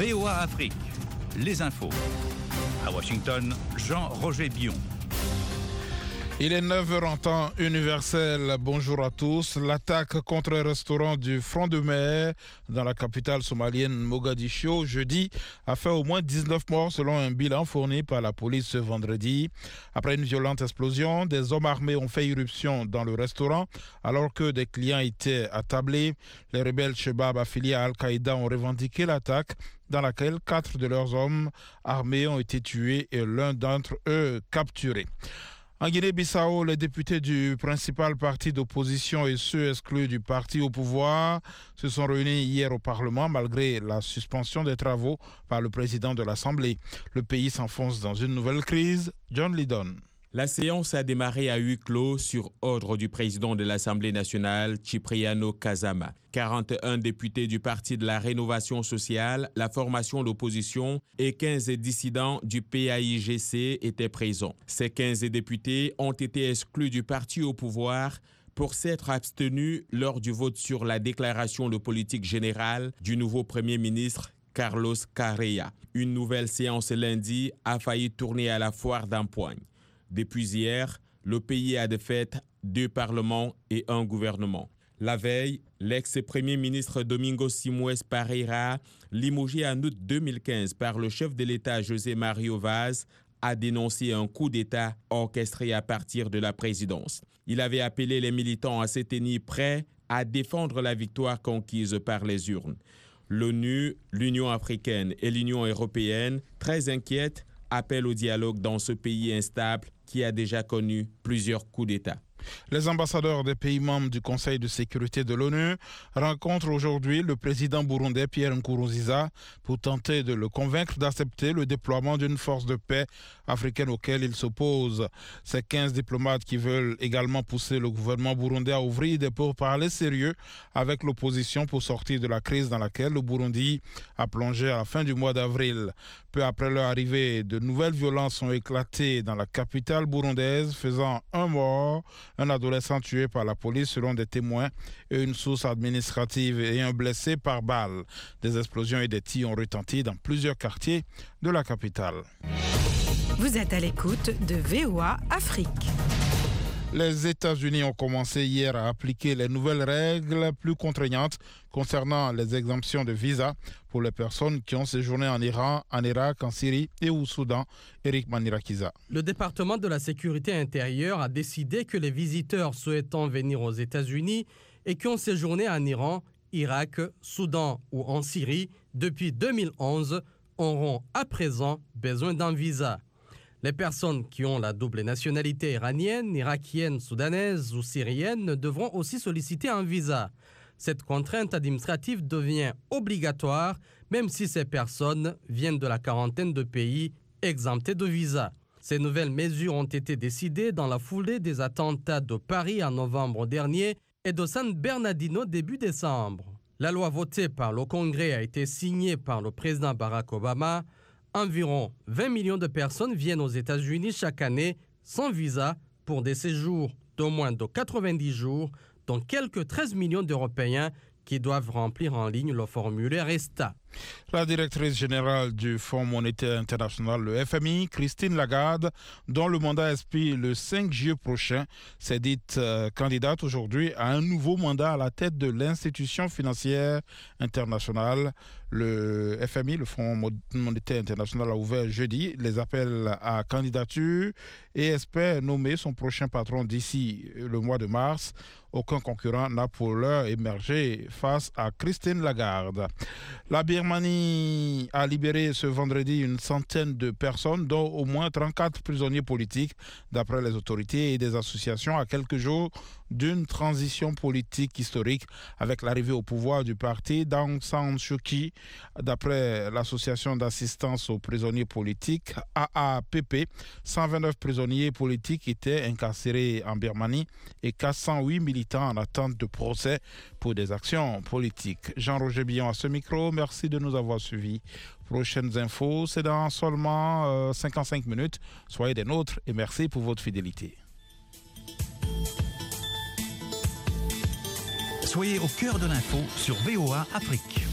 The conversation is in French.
VOA Afrique, les infos. À Washington, Jean-Roger Bion. Il est 9h en temps universel. Bonjour à tous. L'attaque contre un restaurant du front de mer dans la capitale somalienne Mogadiscio jeudi a fait au moins 19 morts selon un bilan fourni par la police ce vendredi. Après une violente explosion, des hommes armés ont fait irruption dans le restaurant alors que des clients étaient attablés. Les rebelles Chebab affiliés à Al-Qaïda ont revendiqué l'attaque dans laquelle 4 de leurs hommes armés ont été tués et l'un d'entre eux capturé. En Guinée-Bissau, les députés du principal parti d'opposition et ceux exclus du parti au pouvoir se sont réunis hier au Parlement malgré la suspension des travaux par le président de l'Assemblée. Le pays s'enfonce dans une nouvelle crise. John Lydon. La séance a démarré à huis clos sur ordre du président de l'Assemblée nationale, Cipriano Kazama. 41 députés du Parti de la Rénovation sociale, la formation d'opposition et 15 dissidents du PAIGC étaient présents. Ces 15 députés ont été exclus du parti au pouvoir pour s'être abstenus lors du vote sur la déclaration de politique générale du nouveau Premier ministre Carlos Correa. Une nouvelle séance lundi a failli tourner à la foire d'empoigne. Depuis hier, le pays a défait 2 parlements et 1 gouvernement. La veille, l'ex-premier ministre Domingos Simoes Pereira, limogé en août 2015 par le chef de l'État José Mario Vaz, a dénoncé un coup d'État orchestré à partir de la présidence. Il avait appelé les militants à se tenir prêts à défendre la victoire conquise par les urnes. L'ONU, l'Union africaine et l'Union européenne, très inquiètes, appellent au dialogue dans ce pays instable qui a déjà connu plusieurs coups d'État. Les ambassadeurs des pays membres du Conseil de sécurité de l'ONU rencontrent aujourd'hui le président burundais Pierre Nkurunziza pour tenter de le convaincre d'accepter le déploiement d'une force de paix africaine auquel il s'oppose. Ces 15 diplomates qui veulent également pousser le gouvernement burundais à ouvrir des pourparlers sérieux avec l'opposition pour sortir de la crise dans laquelle le Burundi a plongé à la fin du mois d'avril. Peu après leur arrivée, de nouvelles violences ont éclaté dans la capitale burundaise, faisant 1 mort, un adolescent tué par la police selon des témoins et une source administrative et un blessé par balle. Des explosions et des tirs ont retenti dans plusieurs quartiers de la capitale. Vous êtes à l'écoute de VOA Afrique. Les États-Unis ont commencé hier à appliquer les nouvelles règles plus contraignantes concernant les exemptions de visa pour les personnes qui ont séjourné en Iran, en Irak, en Syrie et au Soudan. Eric Manirakiza. Le département de la sécurité intérieure a décidé que les visiteurs souhaitant venir aux États-Unis et qui ont séjourné en Iran, Irak, Soudan ou en Syrie depuis 2011 auront à présent besoin d'un visa. Les personnes qui ont la double nationalité iranienne, irakienne, soudanaise ou syrienne devront aussi solliciter un visa. Cette contrainte administrative devient obligatoire même si ces personnes viennent de la quarantaine de pays exemptés de visa. Ces nouvelles mesures ont été décidées dans la foulée des attentats de Paris en novembre dernier et de San Bernardino début décembre. La loi votée par le Congrès a été signée par le président Barack Obama. Environ 20 millions de personnes viennent aux États-Unis chaque année sans visa pour des séjours d'au moins de 90 jours, dont quelques 13 millions d'Européens qui doivent remplir en ligne le formulaire ESTA. La directrice générale du Fonds monétaire international, le FMI, Christine Lagarde, dont le mandat expire le 5 juillet prochain, s'est dite candidate aujourd'hui à un nouveau mandat à la tête de l'institution financière internationale. Le FMI, le Fonds monétaire international, a ouvert jeudi les appels à candidature et espère nommer son prochain patron d'ici le mois de mars. Aucun concurrent n'a pour l'heure émergé face à Christine Lagarde. La Birmanie a libéré ce vendredi une centaine de personnes, dont au moins 34 prisonniers politiques, d'après les autorités et des associations, à quelques jours d'une transition politique historique avec l'arrivée au pouvoir du parti d'Aung San Suu Kyi. D'après l'association d'assistance aux prisonniers politiques, AAPP, 129 prisonniers politiques étaient incarcérés en Birmanie et 408 militants en attente de procès pour des actions politiques. Jean-Roger Bion à ce micro, merci de nous avoir suivis. Prochaines infos, c'est dans seulement 55 minutes. Soyez des nôtres et merci pour votre fidélité. Soyez au cœur de l'info sur VOA Afrique.